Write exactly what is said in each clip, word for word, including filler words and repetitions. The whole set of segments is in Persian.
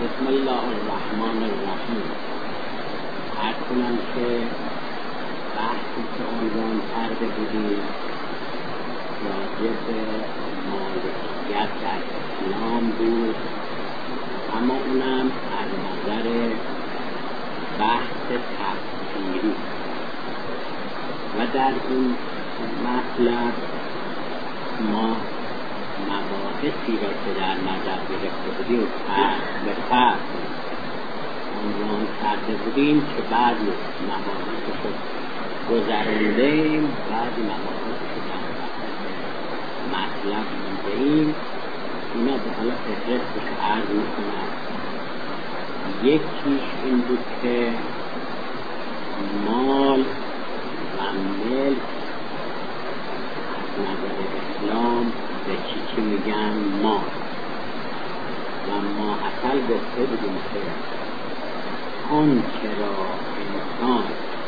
بسم الله الرحمن الرحیم. عرض کنم که بحثی که عنوان کرده بودیم راجع به مالکیت در اسلام بود، اما اونم از نظر بحث تفسیری و در این مطلب ما مباحثی را که در نظر گرفته بودیم به فرق عنوان کرده بودیم که بعضی مباحثش رو گذراندیم، بعضی مباحثش رو در مطلب میدهیم. اینا به حالا فهرستش عرض میکنم. یکیش این بود که مال و ملک از نظر اسلام به چی چی میگن مال، و ما اصل گفته بودیم که آن چرا انسان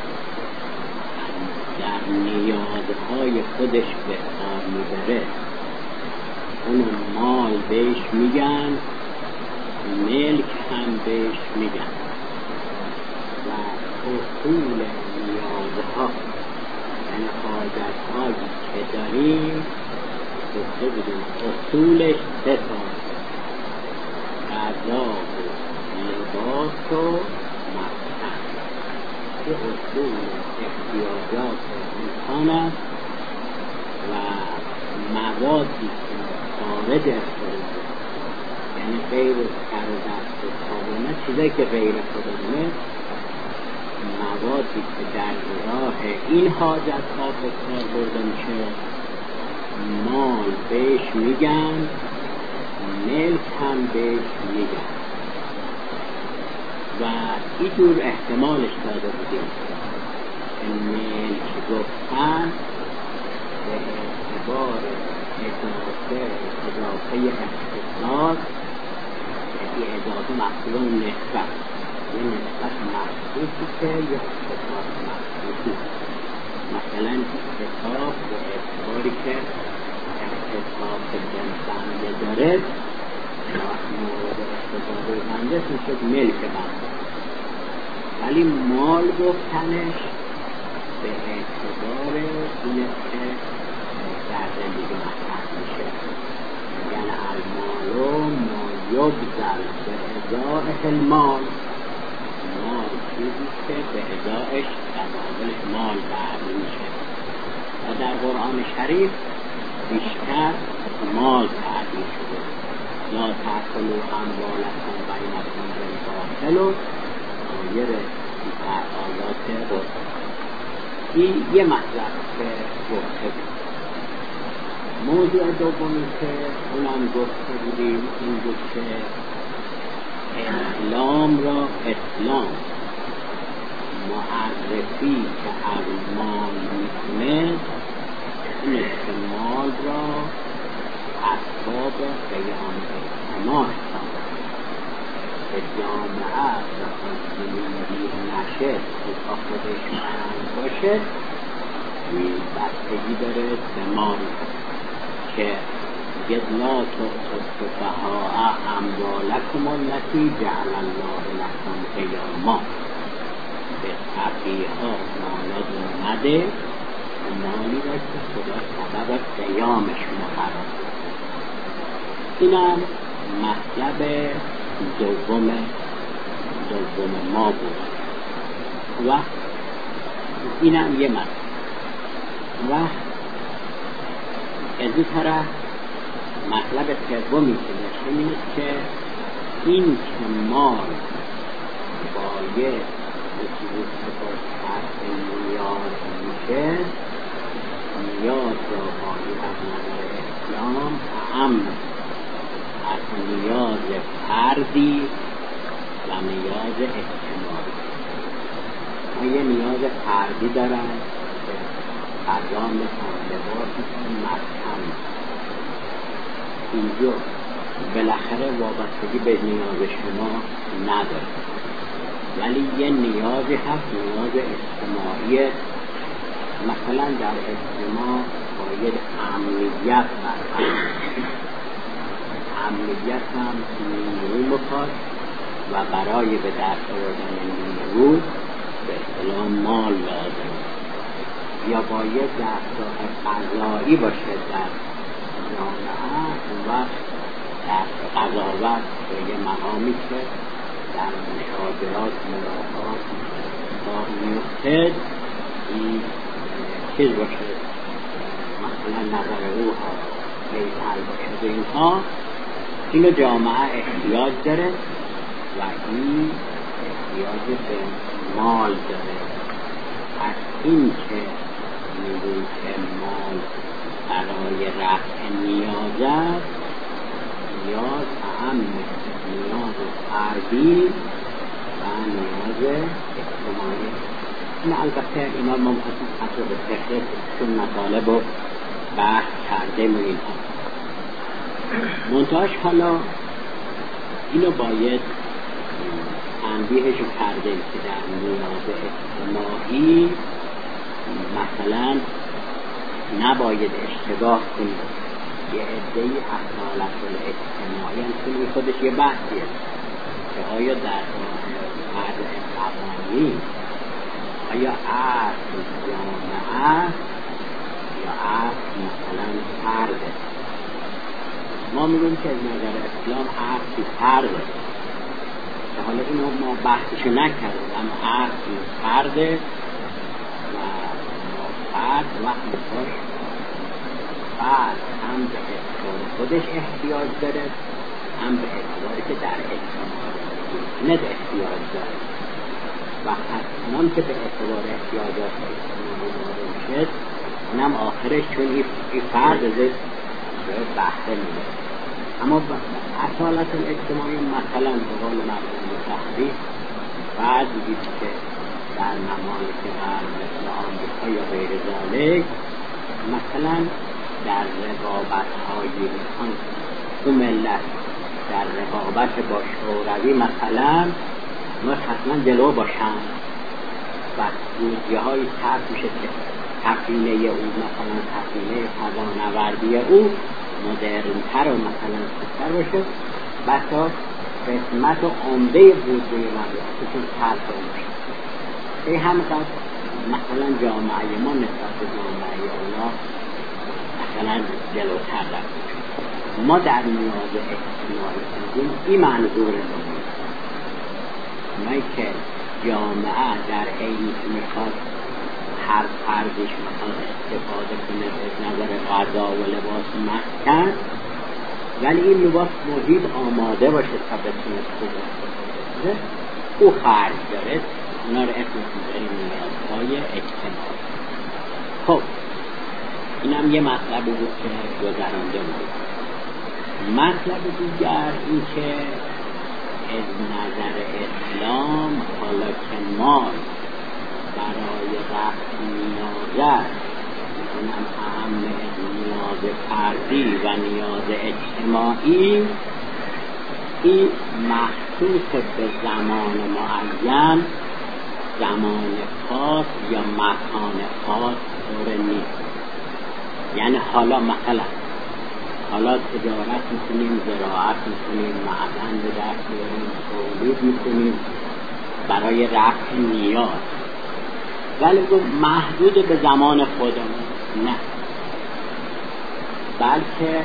در نیازهای خودش به کار میبره اونو مال بهش میگن، ملک هم بهش میگن. و اصول نیازها یعنی حاجتهایی که داریم گفته بودیم اصولش سه تا: غذا و لباس و مسکن. که اصول احتیاجات انسان است و موادی که خارج از خودمونه، یعنی غیر سر و دست و پامونه، چیزایی که غیر خودمونه، موادی که در راه این حاجت ها به کار برده میشه مال بهش میگن، ملک هم بهش میگن. و این جور احتمالش داده بودیم که ملک گفتن به اعتبار اضافه اضافه اختصاص، یعنی اضافه مقصود نسبت، یه نسبت مخصوصی که یه اختصاص مخصوصی. مثلا اختصاص به اعتباری که اختصاص بنده داره مورد استفاده بنده میشد ملک بنده، ولی مال گفتنش به اعتبار اینه که در زندگی مطرح میشه. یعنی المالو ما یبذل به ازاء المال، مال چیزی که به ازایش در مقابلش مال برمی میشه. و در قرآن شریف بیشتر مال تعبیر شده: لا تأکلوا اموالکم بینکم بالباطل و غیر در آیات بود. این یه مطلب که گفته بود. موضوع دومی که اونم گفته بودیم این بود که اسلام را اسلام معرفی که از مال میکنه اینه که مال را اسباب قیام اجتماع به جامعه و زندگی نشه تا خودش مند باشه بستگی داره به مال که لا تؤتوا السفهاء اموالکم التی جعل الله لکم قیاما. به سفیها مالاتون نده، مالی را که خدا سبب قیامشون قرار بده. اینم مطلب دوم دوم ما بود و اینم یه مطلب. و از این طرف مطلب سومی که داشته اینه که این که مال باید به چیزی که با طرف نیاز میشه، نیاز را باید از نظر اسلام اهم از نیاز فردی و نیاز اجتماعی. ما یه نیاز فردی دارن که غذا میخوان، لباس میخوان، مسکن. اینجا بالاخره وابستگی به نیاز شما نداره، ولی یه نیازی هست، نیاز اجتماعی. مثلا در اجتماع باید امنیت برقرار، امنیت هم نیروی مخواد و برای به دست آوردن نون روز به اصطلاح مال لازم یا باید دستگاه قضایی باشه در جامعه، اون وقت در قضاوت به یه مقامی که در مشاورات ملاقات اتفاق میفته این چیز باشه، مثلا نظر او حل باشه به اینها، اینو جامعه احتیاج داره و این احتیاج به مال داره. پس این که میگوی که مال برای رفع نیاز است، نیاز اهم نیاز فردی و نیاز اجتماعی. این البته اینا ما مخصوص حتی به فقه چون مطالب رو بحث کرده و اینها منتاش. حالا اینو باید تنبیهش کرده که در نیاز اجتماعی مثلا نباید اشتباه کنید. یه عده‌ای اصالت اجتماعی هم کنید خودش یه بحثیه که آیا در وضع قوانین آیا اصل جامعه یا اصل مثلا فرده. ما میگویم که از نظر اسلام اصل فرده که حالا اینو ما بحثشو نکردیم، اما اصل فرده و ما فرد وقتی باش فرد هم به اعتبار خودش احتیاج داره هم به اعتباری که در اجتماع نه احتیاج داره و همون که به اعتبار احتیاجات اجتماعی داره شد اونم آخرش چون این فرد از بحثه میده. اما اصالت اجتماعی مثلا به قول مرحوم تحریف بعد دیدید که در ممالک غرب مثل آمریکا یا غیر ذالک مثلا در رقابت‌های اون ملت در رقابت با شوروی مثلا ما حتما جلو باشن و بودجه های صرف میشه که تقنینه او مثلا تقنینه فضانوردی او مدرن‌تر و مثلا خوبتر باشه و تا قسمت عمده بودجه مملکتشون صرف باشه. این همقدر مثلا جامعه ما نسبت به جامعه اونا مثلا جلوتر رفته. ما در نیاز اجتماعی کنیم این منظور نمید اونایی که جامعه در عینی که میخواد هر فردش میخواد استفاده کنه از نظر غذا و لباس مسکن، ولی این لباس محیط آماده باشه تا بتونه خوب استفاده کنه، او خرج داره، اونا رو اسم میذاریم نیازهای اجتماعی. خب اینم یه مطلب بود که گذرانده بود. مطلب دیگر این که از نظر اسلام حالا که مال برای رفع نیاز است، اونم اهم از نیاز فردی و نیاز اجتماعی، این مخصوص به زمان معین، زمان خاص یا مکان خاص طور نیست. یعنی حالا مثلا حالا تجارت میکنیم، زراعت میکنیم، معدن به دست میاریم، تولید میکنیم برای رفع نیاز، ولی محدود به زمان خودمون نه، بلکه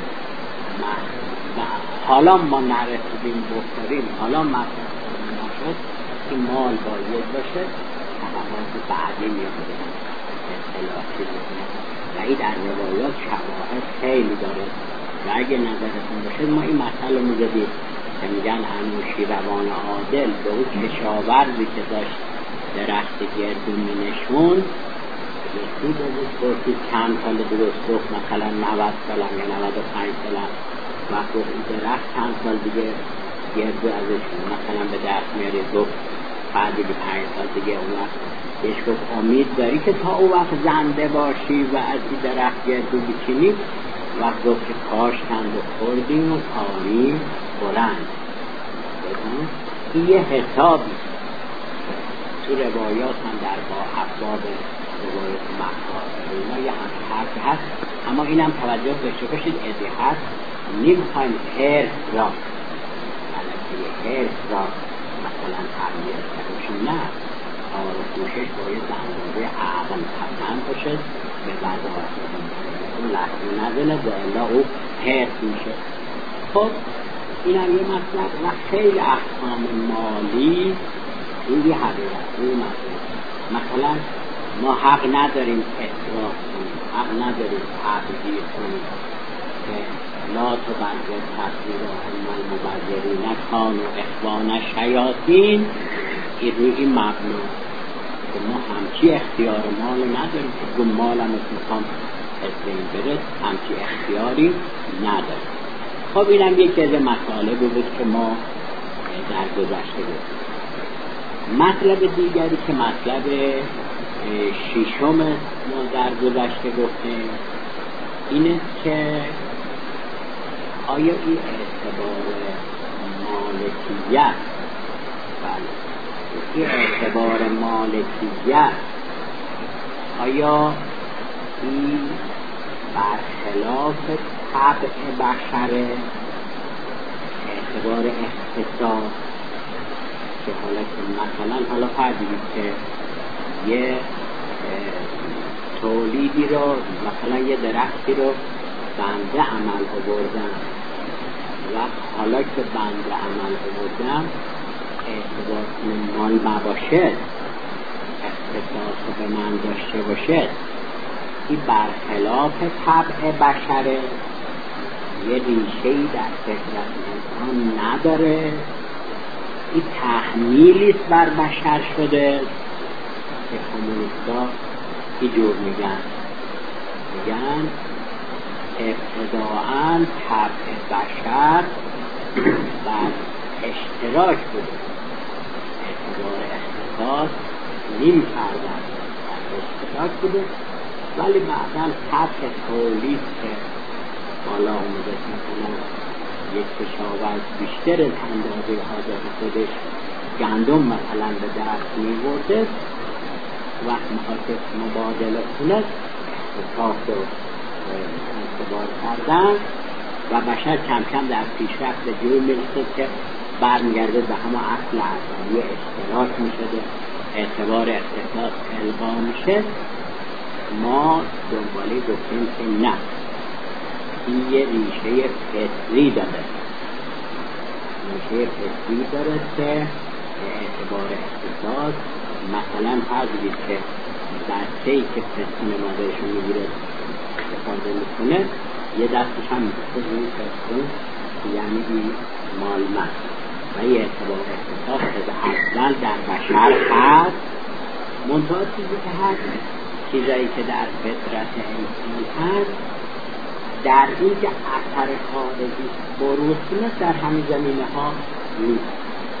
حالا ما نرسیدیم بخوریم، حالا مثلا نشد که مال باید باشه، طبقات بعدی میاده اطلاعاتی بکنه و این در روایات شواهد خیلی داره و اگه نظرتون باشه ما این مسئله میزدیم که میگن انوشیروان عادل به اون کشاورزی که داشت درخت گردو می نشون یکی بود پرسید چند سال درست گفت مثلا نود سال یا نود و پنج سال و گفت این درخت چند سال دیگه گردو ازش مثلا به دست میاره، گفت بعد دیگه پنج سال دیگه اون وقت بهش گفت امید داری که تا اون وقت زنده باشی و از این درخت گردو بچینی؟ وقت گفت که کاشتند و خوردیم و کاریم بلند. این یه حسابی تو روایات هم در با افباب روایات مخصوص اینا یه همه حرفی هست، اما اینم توجه داشته باشید ادی هست نمیخوایم حرف را ملکه حرف را مثلا تربیت کرده. نه، کار و کوشش باید به اندازه عقل پسند باشه، به وظایف اون لحظه نزنه و الا او حرف میشه. خب این هم یه مطلب و خیلی احکام مالی این یه حقیقت این مطلب. مثلا ما حق نداریم اطراف کنیم، حق نداریم تبذیر کنیم که لا تبذر تبذیرا ان المبذرین کانوا اخوان الشیاطین. این روی این مبنا که ما همچی اختیار مال نداریم که گم مالم رو میخوام از بین بره، همچی اختیاری نداریم. خب اینم یکی از مطالب بود که ما در گذشته بود. مطلب دیگری که مطلب ششم ما در گذشته گفتیم اینه که آیا این اعتبار مالکیت، بله این اعتبار مالکیت آیا این برخلاف طبع بشره، اعتبار اختصاص که حالا مثلا حالا فرضید که یه تولیدی رو مثلا یه درختی رو بنده عمل آوردم و حالا که بنده عمل آوردم اعتبار مال مباشد، اختصاص به من داشته باشد، این برخلاف طبع بشره، یه ریشه‌ای در فطرت انسان نداره، این تحمیلیست بر بشر شده که کمونیستا اینجور میگن میگن ابتداعاً طبع بشر بر اشتراک بوده، اعتبار اختصاص نیم کردن بر اشتراک بوده، ولی بعداً طبع تولید که بالا اومده مثلا یک کشاورز بیشتر از اندازه حاضر خودش گندم مثلا به دست می‌ورده، وقت می‌خواست مبادله کنه اختصاص رو اعتبار کردن و بشر کم کم در پیشرفت به جایی میرسه که برمیگرده به همه اصل اولیه اشتراک میشده، اعتبار اختصاص الغا میشه. ما دنبالی گفتیم که نه، این یه ریشه فطری داره، ریشه فطری داره که اعتبار اختصاص مثلا فرض بید که بچه‌ای که پستون مادرش رو میگیره استفاده میکنه یه دستش هم میکنه روی پستون، یعنی این مال من و یه اعتبار اختصاص که اصلا در بشر هست. منتها چیزی که هست، چیزایی که در فطرت انسان هست، در این که اثر خارجی بروز کنه در همین زمینه ها نیست،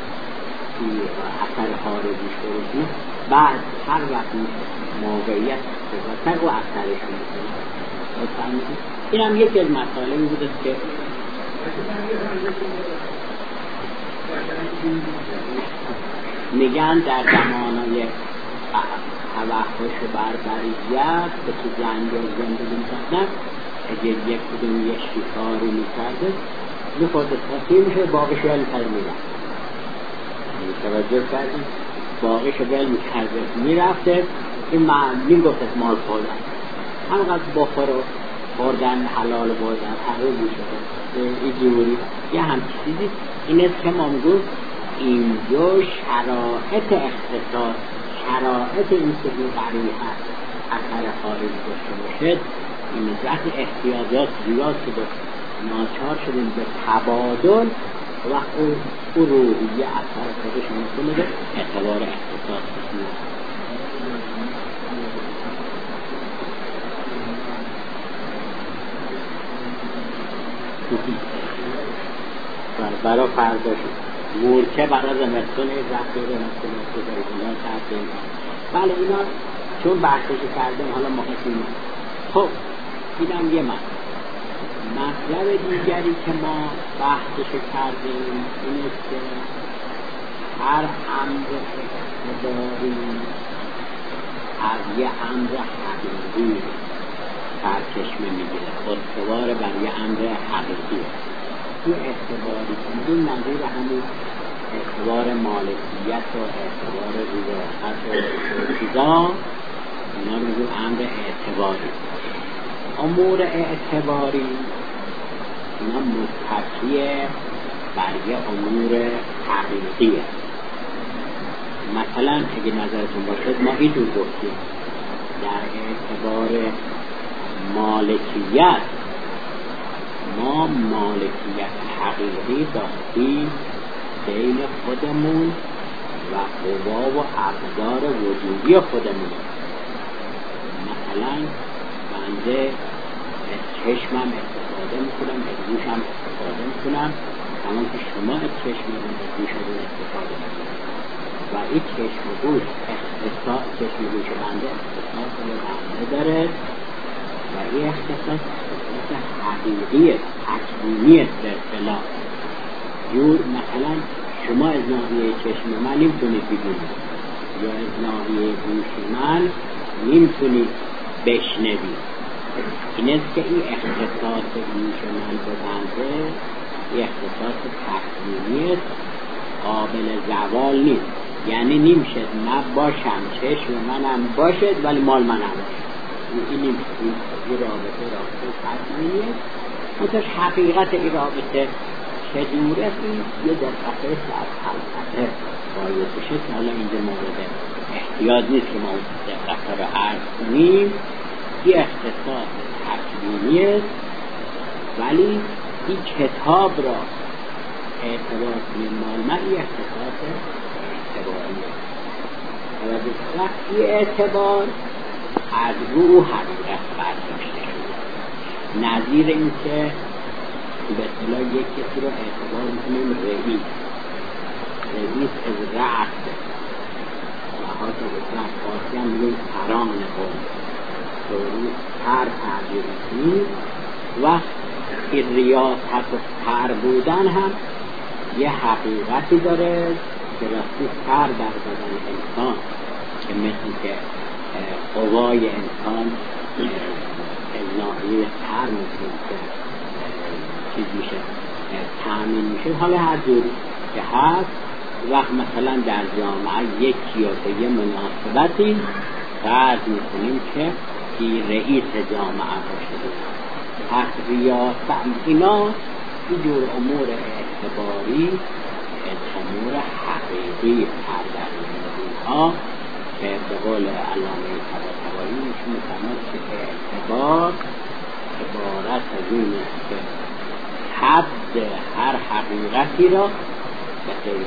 اثر خارجی بروز نیست، بعد هر وقت موقعیت بزرگتر و اثرش میکنه. این هم یکی از مطالبی بوده که میگن در زمانهای توحش و بربریت که تو جنگل زندگی میکردن، اگر یک کدوم یه شکاری میکرده میخورده تاثیر میشه، باقیش ول میکرده میرفت، توجه کردیم باقیش ول میکرده میرفته. این معلوم گفت از مال خوردن، همقدر بخور و خوردن حلال بردن حلال میشه این جوری یه هم چیزی. این است که ما میگویم اینجا شرایط اختصاص، شرایط این سبیل قریه هست اثر خارج داشته باشد. این وقتی احتیاجات زیاد شده ناچار شدیم به تبادل و او, او روحیه اثر خودش نشون میده، اعتبار اختصاص بسید. برای فردا شد مورچه برای زمستون رفته زمستون رفته اینا کردیم. بله اینا چون بحثش کردیم حالا محسنیم. خب اینم یه مطلب. مطلب دیگری که ما بحثش کردیم این است که هر امر اقتداری از یه امر حقیقی سرچشمه میگیره، استوار بر یه امر حقیقی. این اعتباری که میدون نظیر همون اعتبار مالکیت و اعتبار ریاست و چیزا، اینا رو میگیم امر اعتباری. امور اعتباری اینا متکیه بر یه امور حقیقیه. مثلا اگه نظرتون باشد ما اینجور گفتیم در اعتبار مالکیت ما مالکیت حقیقی داشتیم بین خودمون و قوا و ابزار وجودی خودمون. مثلا بنده از چشمم استفاده میکنم، از گوشم استفاده میکنم، همون که شما از چشمتون از گوشتون استفاده میکنم و این چشم و گوش اختصاص چشم و گوش بنده اختصاص به بنده داره و این اختصاص اختصاص حقیقیه، تکوینیه به اصطلاح. جور مثلا شما از ناحیه چشم من نمیتونید بدونید یا از ناحیه گوش من نمیتونید بشنوید. این است که این اختصاص گوش من به بنده این اختصاص تکوینی است، قابل زوال نیست. یعنی نمیشه نباشم چشم منم باشد ولی مال منم باشد. این نمیشه. این رابطه رابطه تکوینی است. مثل حقیقت این رابطه چجوره است یه دقیقه از حلقته باید بشه که حالا اینجا مورد احتیاط نیست که ما دقیقه رو عرض کنیم. این اختصاص تکوینی است ولی این کتاب را اعتبار کنیم مال من این اختصاص اعتباری است. وقتی اعتبار از رو حقیقت برداشته شده، نظیر این که به اصطلاح یک کسی رو اعتبار میکنیم رئیس رئیس از رأس و حاطه بسرم فارسی هم میگیم سران قوم سروی سر تعبیر میکنیم و این ریاست و سر بودن هم یه حقیقتی داره که راستی سر در بدن انسان که مثل که قوای انسان از ناحیه سر میکنیم که چیز میشه تأمین میشه. حالا هر جور که هست وقت مثلا در جامعه یکی یا به یه مناسبتی فرض میکنیم که این رئیس جامعه باشه پس ریاست اینا این جور امور اعتباری امور حقیقی پردر ها که به قول علامه طباطبایی میشه میفهمد که اعتبار عبارت از این است که حد هر حقیقتی را به غیر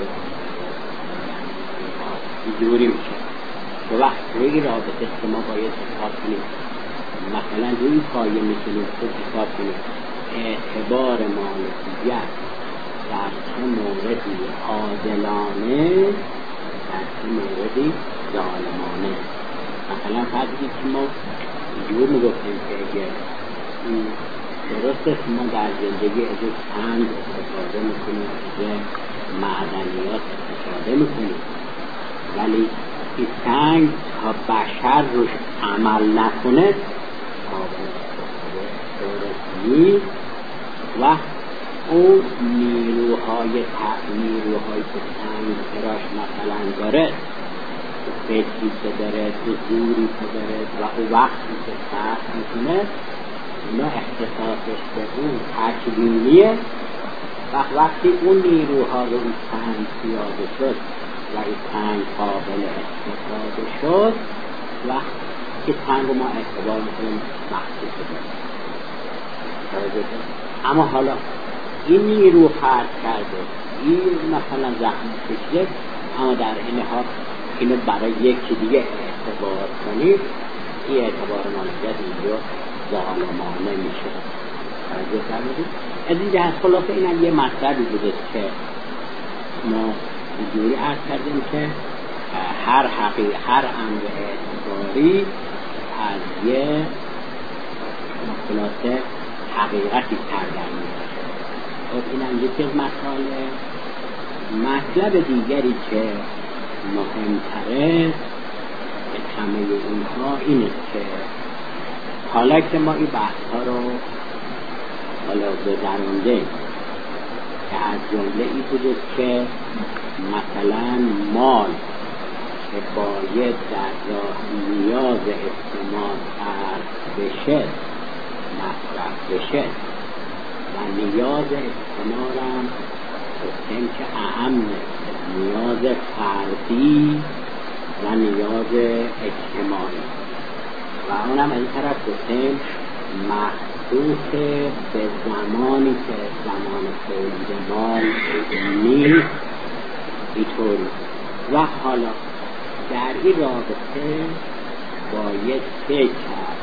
جوری میشه و وقت روی رابطه که ما باید حساب کنیم. مثلا روی پایه میتونیم خود حساب کنیم اعتبار مالکیت در چه موردی عادلانه در چه موردی ظالمانه. مثلا فرضی که ما جور میگفتیم که اگر درست است ما در زندگی از سنگ استفاده میکنیم، از معدنیات استفاده میکنیم، ولی این سنگ تا بشر روش عمل نکنه قابل استفاده درست نیست و اون نیروهای نیروهای که سنگ براش مثلا داره فکری که داره زوری که داره و او وقتی که سخت میکنه اینا اختصاصش به اون تکوینیه. وقت وقتی اون نیروها رو این سنگ پیاده شد و این سنگ قابل استفاده شد وقت که سنگ رو ما اعتبار میکنیم مخصوص داره. اما حالا این نیرو فرد کرده این مثلا زخم کشیده اما در این حال اینو برای یکی دیگه اعتبار کنید این اعتبار مالکیت اینجا ظالمانه میشه. از این جهت خلاصه این هم یه مطلبی بوده که ما اینجوری عرض کردیم که هر حقیقت هر امر اعتباری از یه خلاصه حقیقتی سردر میشه. خب این هم یکی از مسائل. مطلب دیگری که مهمتره به همه اینها این است که حالا که ما این بحث ها رو حالا گذرانده که از جمله ای بوده که مثلا مال که باید در راه نیاز اجتماع فرد بشه مصرف بشه و نیاز اجتماع هم گفتیم که اهم نیاز فردی و نیاز اجتماعی و اونم این طرف گفتیم مخصوص به زمانی که زمان تولید مال نیست اینطوری. و حالا در این رابطه باید فکر کرد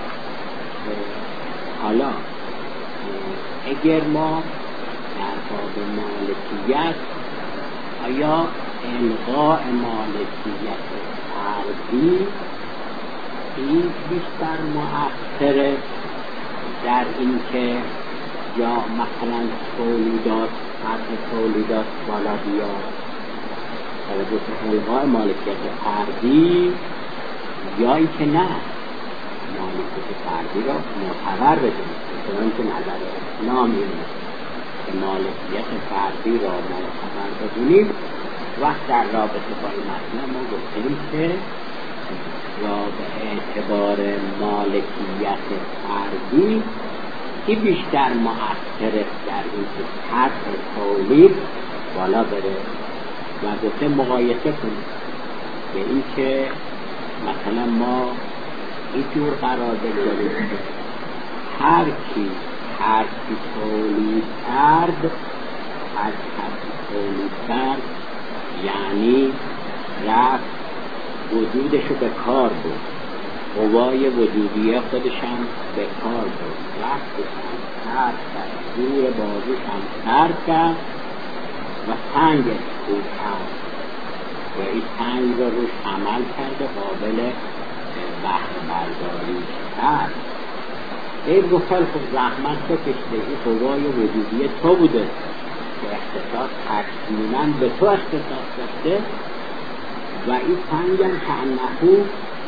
حالا اگر ما در باب مالکیت آیا الغاء مالکیت فردی این بیشتر مؤثره در این که یا مثلا تولیدات سطح تولیدات بالا بیاد توجه به الغاء مالکیت فردی یا این که نه مالکیت فردی را معتبر بدونیم چون که نظر اسلام اینه که مالکیت فردی را معتبر بدونیم. وقت در رابطه با این مسئله ما گفتیم که را به اعتبار مالکیت فردی این بیشتر مؤثره در این که سطح تولید بالا بره و گفتیم مقایسه کنیم به این که مثلا ما اینجور قرار بگذاریم که هر کی هر کی تولید کرد هر کی تولید کرد یعنی رفت وجودشو به کار بود قوای وجودیه خودشم به کار بود رفتشم سر کرد زور بازوشم سر کرد و سنگ اسکود کرد و این سنگ رو روش عمل کرد و قابل بحر برداری کرد. این گفتر خب زحمت بکشته این قوای وجودیه تو بوده که اختصاص تکمیلا به تو اختصاص داشته و این سنگ هم کانه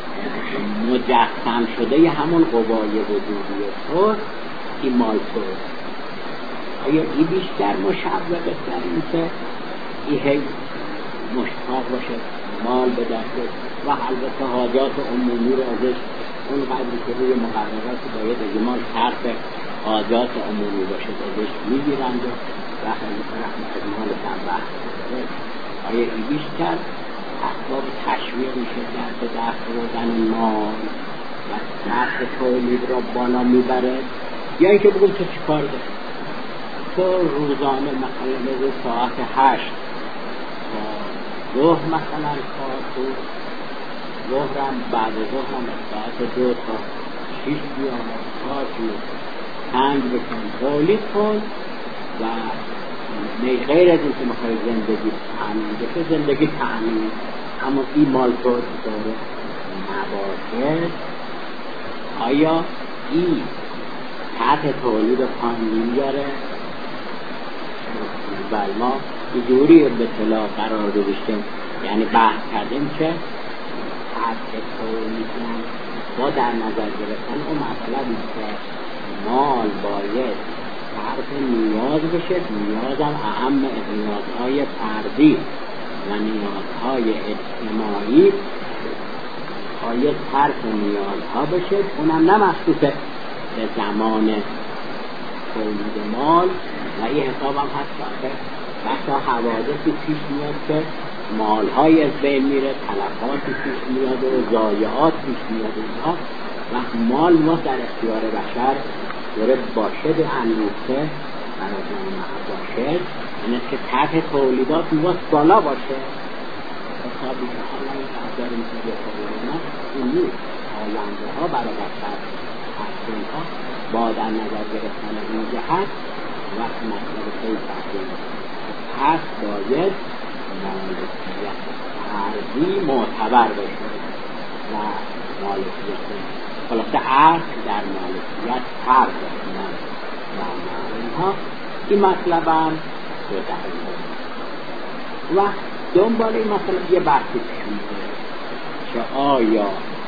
مجسم شده ی همون قوای وجودی تو این مال تو. آیا این بیشتر مشوقه در این که این هی مشتاق باشه مال به دسته و البته حاجات عمومی رو ازش اون قدری که روی مقررات باید اجمال صرف حاجات عمومی باشه ازش میگیرند و وقت رحمت از مال کم بحث داره. آیا این بیشتر اسباب تشویق میشه در به دست بردن مال و سطح تولید را بالا میبره یا اینکه بگم تو چی کار داری؟ تو روزانه مثلا روز ساعت هشت تا ظهر مثلا کار بود ظهرم بعد ظهرم ساعت دو تا شیش بیام کار بود تنگ بکن تولید کن و غیر از این که مخواه زندگی تأمین بشه زندگی تأمین اما این مال تو داره نباشه. آیا این سطح تولید پایین میاره؟ بل ما اینجوری به اطلاع قرار گذاشتیم یعنی بحث کردیم که سطح تولید با در نظر گرفتن اون مطلبی که مال باید صرف نیاز بشه نیازم اهم نیازهای فردی و نیازهای اجتماعی باید صرف نیازها بشه اونم نه مخصوص به زمان تولید مال و این حساب هم هست که بحثا حوادثی پیش میاد که مالهای از بین میره تلفاتی پیش میاد و ضایعات پیش میاد اینها و مال ما در اختیار بشر داره باشه به اندوخته برای جامعه باشه این که سطح تولیدات میواز بالا باشه حسابی که حالا این که داریم که به تولیدنا این نیست آینده ها برای بشر تحصیل ها با در نظر گرفتن این جهت وقت مطلب خیلی تحصیل پس باید مالکیت فردی معتبر باشه و مالکیت خلاصه عرض در مالکیت فرق داشتن و اینها این مطلب هم رو دهید و دنبال این مطلب یه بحثی پیش میده که آیا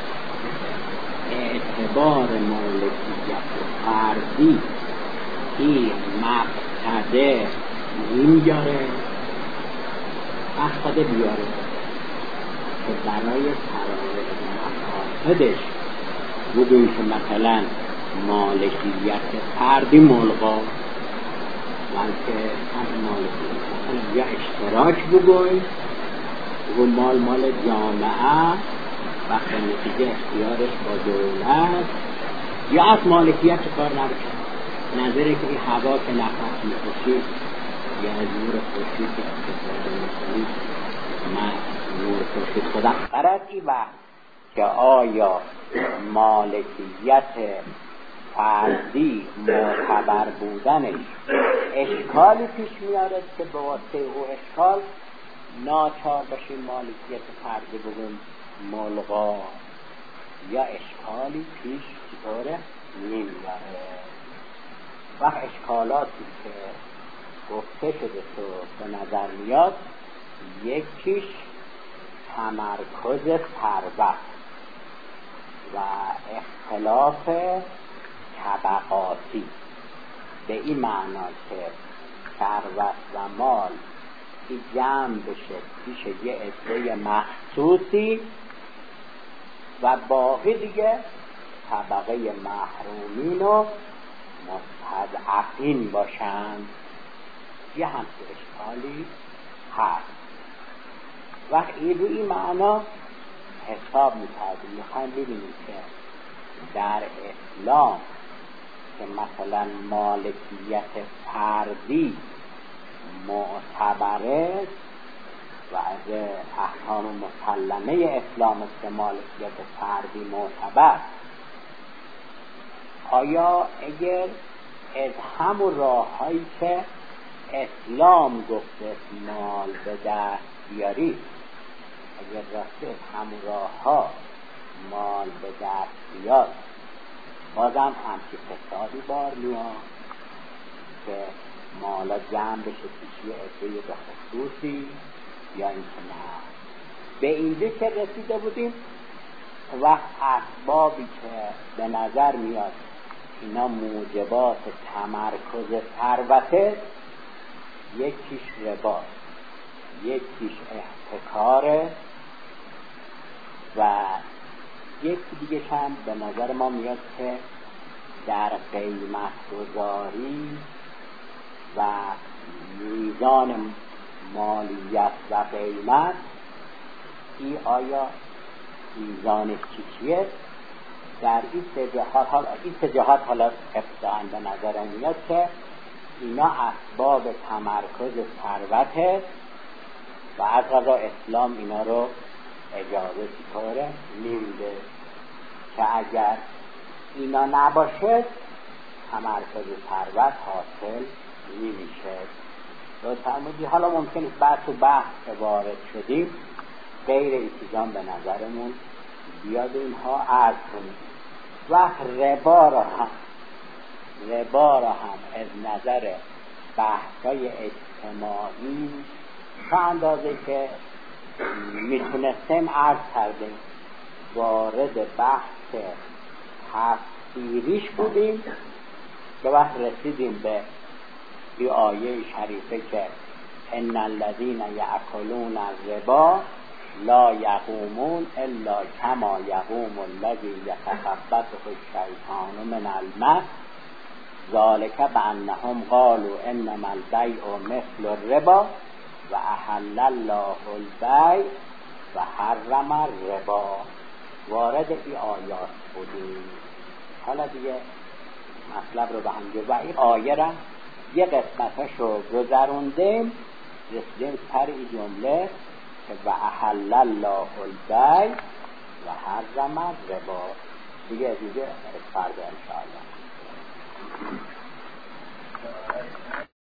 اعتبار مالکیت فردی این مقصده میاره مقصد بیاره که برای ترایه مقاصدش بگویی که مثلا مالکیت فردی ملغا، بلکه هم مالکیت مثلا یا اشتراک بگوی و مال مال جامعه وقت نتیجه اختیارش با دولت، یا از مالکیت کار نباشه. نظره که این هوا که نفس میکشید یا از نور خورشید که استفاده میکنید، من نور خورشید خودم قرد این وقت که آیا مالکیت فردی معتبر بودنش اشکالی پیش میارد که به واسطه او اشکال ناچار بشیم مالکیت فردی بگیم ملغا، یا اشکالی پیش چطوره نمیاره. وقت اشکالاتی که گفته شده تو به نظر میاد، یکیش تمرکز ثروت و اختلاف طبقاتی، به این معنا که ثروت و مال این جمع بشه پیش یه عده مخصوصی و باقی دیگه طبقه محرومین و مستضعفین باشند. یه همچه اشکالی هست. وقت این روی این معنا حساب میکردیم، میخوایم ببینیم که در اسلام که مثلا مالکیت فردی معتبره و از احکام مسلمه اسلام است که مالکیت فردی معتبر، آیا اگر از همون راه هایی که اسلام گفته مال به دست بیارید، اگر راسته از همون راه ها مال به دست بیاد، بازم همچی فسادی بار میاد که مالا جمع بشه پیشی عده به خصوصی، یا اینکه نه. به اینجا که رسیده بودیم، وقت اسبابی که به نظر میاد اینا موجبات تمرکز ثروته، یکیش ربا، یکیش احتکاره و یکی دیگه هم به نظر ما میاد که در قیمت گذاری و میزان مالیت و قیمت، ای آیا میزانش چی چیه؟ در این سه جهات حالا این سه جهات حالا ابتداءً به نظر میاد که اینا اسباب تمرکز ثروته و از قضا اسلام اینا رو اجازه چطوره نمیده که اگر اینا نباشه تمرکز ثروت حاصل نمیشه. رو فرمودی حالا ممکنه بعد تو بحث وارد شدیم غیر این چیزان به نظرمون بیاد اینها عرض کنیم. وقت ربا را هم ربا را هم از نظر بحثای اجتماعی تا اندازه که میتونستیم عرض کردیم وارد بحث تفسیریش بودیم که وقت رسیدیم به این آیه شریفه که ان الذین یأکلون الربا لا یقومون الا کما یقوم الذی یتخبطه الشیطان من المس ذلک بانهم قالوا انما البیع مثل الربا و احل الله البیع و حرم الربا. وارد این آیات بودیم. حالا دیگه مطلب رو به هم جور و این آیه را یه قسمتشو گذروندیم، رسیدیم سر این جمله که و احل الله البیع و حرم الربا. دیگه دیگه فردا انشاءالله